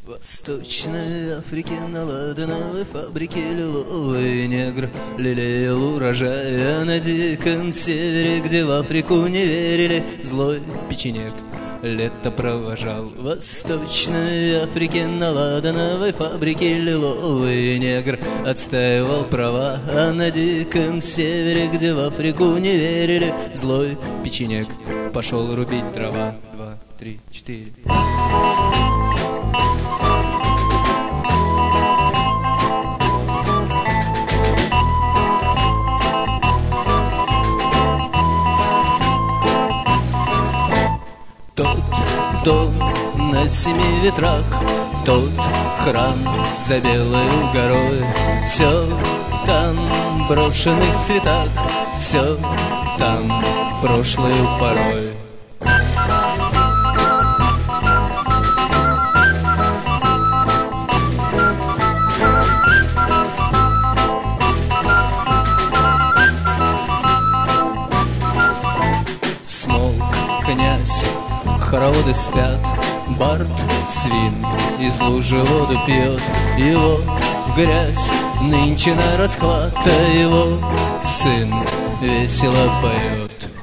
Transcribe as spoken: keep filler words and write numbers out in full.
В Восточной Африке на ладановой фабрике лиловый негр лелеял урожай, а на диком севере, где в Африку не верили, злой печенек лето провожал. В Восточной Африке на ладановой фабрике лиловый негр отстаивал права, а на диком севере, где в Африку не верили, злой печенек пошел рубить дрова. Два, три, четыре. Тот дом на семи ветрах, тот храм за белой горой, все там в брошенных цветах, все там прошлою порой. Смолк князь, хороводы спят, бард свин из лужи воду пьет. Его грязь нынче на расхват, а его сын весело поет.